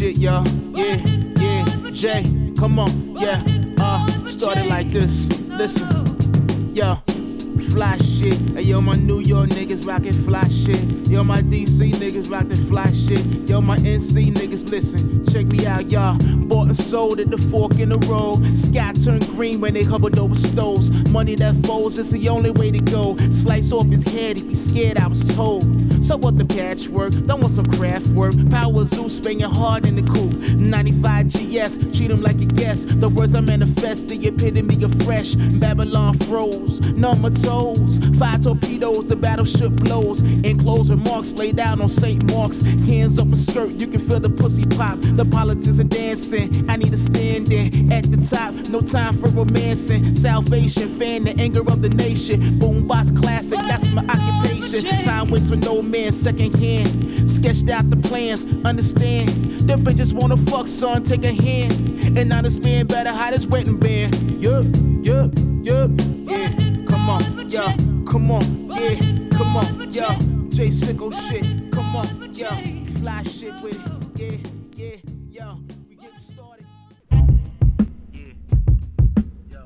shit, y'all. Yeah, Jay, come on, yeah. Started like this. Listen, yo. Fly shit. Hey, yo, my New York niggas rockin' fly shit. Yo, my DC niggas rockin' fly shit. Yo, my NC niggas, listen, check me out, y'all. Bought and sold at the fork in the road. Sky turned green when they hovered over stoves. Money that folds, it's the only way to go. Slice off his head, he be scared, I was told. So what the patchwork? Don't want some craft work. Power Zeus banging hard in the coupe. 95 GS, treat him like a guest. The words I manifest, the epitome of fresh. Babylon froze, numb my toes. 5 torpedoes, the battleship blows. Enclosed remarks laid out on St. Mark's. Hands up a skirt, you can feel the pussy pop. The politics of dancing, I need a stand in. At the top, no time for romancing. Salvation, fan the anger of the nation. Boombox classic, that's my occupation. Time waits for no man, second hand. Sketched out the plans, understand. The bitches wanna fuck, son, take a hand. And now this man better hide his wedding band. Yup, yeah. Come on, yo, come on, yeah, come on, yo. J Sicko shit, come on, yo. Fly shit with it, yeah, yo. We getting started. Yeah, yo.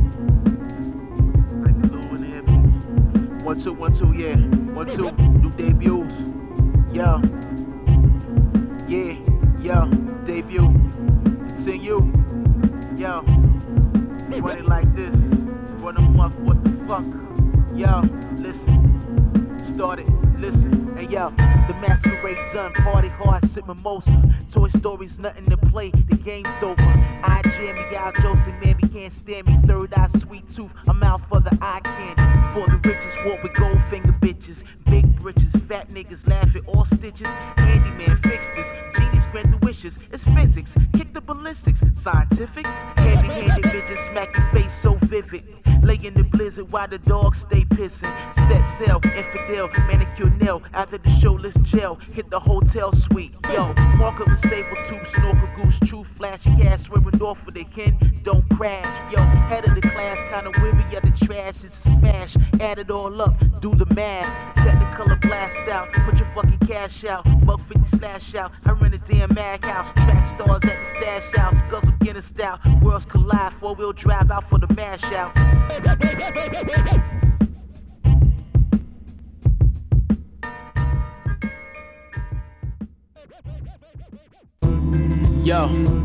Like the blue in the headphones. 1, 2, 1, 2, yeah. 1, 2, new debuts. Yo. Yeah, yo, debut. Continue. Yo. Run it like this. Run them up, what the fuck? Yo, listen. Started, listen. Hey yo, the masquerade done. Party hard, sip mimosa. Toy Story's nothing to play, the game's over. I jam me out, Joseph, man, we can't stand me. Third eye, sweet tooth, I'm out for the eye candy. For the riches, walk with gold finger bitches. Big britches, fat niggas laugh at all stitches. Handyman, fix this. Genies grant the wishes. It's physics, kick the ballistics. Scientific, handy-handed bitches smack your face so vivid. Lay in the blizzard while the dogs stay pissing. Set sail, infidel, manicure nail. After the show, let's gel. Hit the hotel suite. Yo, walk up with sable tube, snorkel goose, true flash, cash, swerving off for the kin. Don't crash. Yo, head of the class, kinda weary of the trash. It's a smash. Add it all up, do the math. Technicolor blast out, put your fucking cash out. Buck 50 slash out. I rent a damn mag house. Track stars at the stash house. Guzzle Guinness style. Worlds collide, 4-wheel drive out for the mash out. Yo,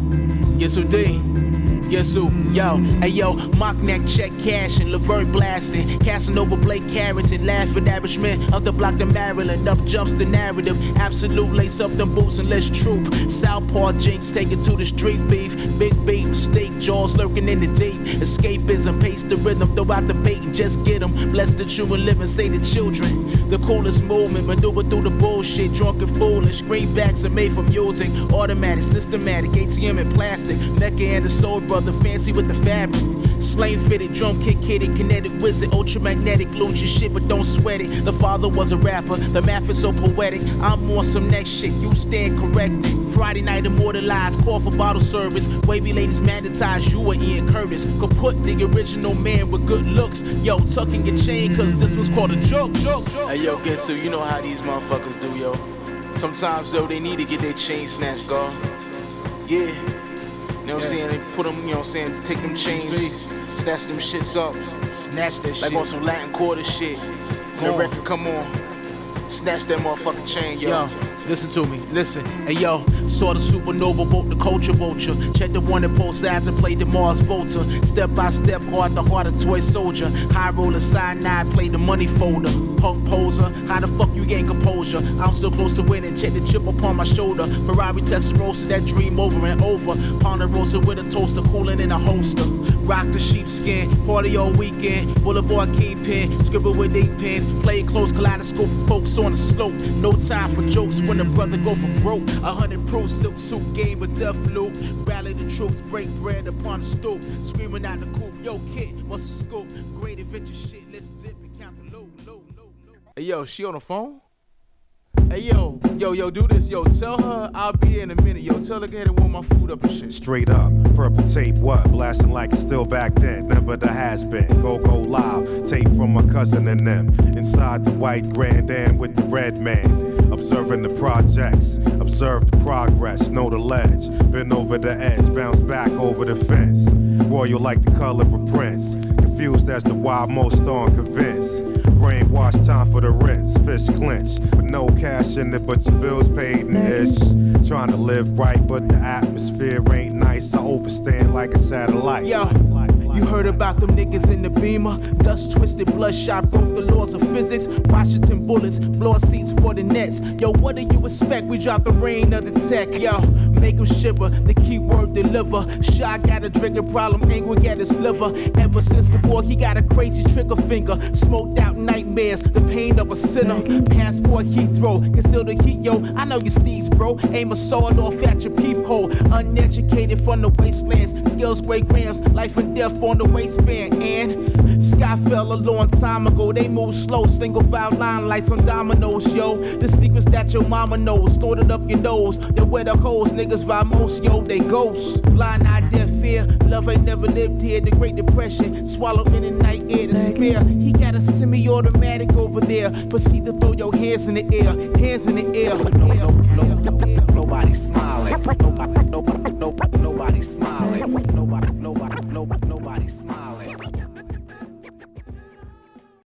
yes who D? Yes who? Yo, hey yo, mock neck check cash and Levert blasting. Casanova Blake Carrington, laughing average men of the block to Maryland. Up jumps the narrative, absolute lace up them boots and let's troop. Southpaw Jinx taken to the street beef. Big beat, mistake, jaws lurking in the deep. Escapism, pace the rhythm, throw out the bait and just get them. Bless the true and living, say the children. The coolest movement, maneuver through the bullshit. Drunk and foolish, greenbacks are made from music. Automatic, systematic, ATM and plastic. Mecca and the soul brother, fancy with the fabric. Slain fitted, drum kick kitted, kinetic wizard, ultramagnetic, lose your shit but don't sweat it. The father was a rapper, the math is so poetic. I'm on some next shit, you stand corrected. Friday night immortalized, call for bottle service. Wavy ladies magnetized, you were Ian Curtis. Could put the original man with good looks. Yo, tucking your chain, cause this was called a joke. Hey yo, Getsu, you know how these motherfuckers do, yo. Sometimes, though, they need to get their chain snatched, God. Yeah. You know what I'm saying? They put them, you know what I'm saying, take them chains, snatch them shits up. Snatch that shit. Like on some Latin Quarter shit. The record come on. Snatch that motherfucking chain, yo. Listen to me, listen. Hey yo, saw the supernova, boat the culture vulture. Check the one that pulls ass and played the Mars Volta. Step by step, heart to heart, a toy soldier. High roller, cyanide, play the money folder. Punk poser, how the fuck you gain composure? I'm so close to winning, check the chip upon my shoulder. Ferrari Testarossa, that dream over and over. Ponderosa with a toaster, cooling in a holster. Rock the sheepskin, party all weekend. Boulevard kingpin, scribble with 8 pens. Play it close, kaleidoscope, folks on the slope. No time for jokes when the brother go for broke. 100 pro silk suit game with death loop. Rally the troops, break bread upon the stoop. Screaming out the coop, yo kid, what's the scoop? Great adventure shit, let's dip and count the low. Hey yo, she on the phone? Hey yo, do this, yo, tell her I'll be here in a minute, yo, tell her go ahead and warm my food up and shit. Straight up, purple tape, what? Blasting like it's still back then, never the has been. Go live, tape from my cousin and them. Inside the white Grand Am with the red man. Observing the projects, observe the progress, know the ledge. Been over the edge, bounce back over the fence. Royal like the color of Prince. Confused as to why most aren't convinced. Brainwash, time for the rinse. Fish clench with no cash in it, but your bills paid and ish. Trying to live right, but the atmosphere ain't nice. I overstand like a satellite. Yo, you heard about them niggas in the Beamer? Dust twisted, bloodshot, broke the laws of physics. Washington bullets, floor seats for the Nets. Yo, what do you expect? We drop the rain of the tech. Yo, make them shiver, the key word deliver. Shot got a drinking problem, angry at his liver. Ever since the war, he got a crazy trigger finger. Smoked out nightmares, the pain of a sinner. Passport Heathrow, conceal the heat, yo. I know your steeds, bro. Aim a sword off at your peephole. Uneducated from the wastelands. Skills, great grams, life and death on the waistband. And sky fell a long time ago. They move slow, single file line lights on dominoes, yo. The secrets that your mama knows, stored it up your nose. They where the hoes, niggas vibe most, yo. They ghosts. Blind eye, deaf fear. Love ain't never lived here. The Great Depression, swallowed in the night air to spare. He got a semi-automatic over there. Proceed to throw your hands in the air, hands in the air. Nobody smiling.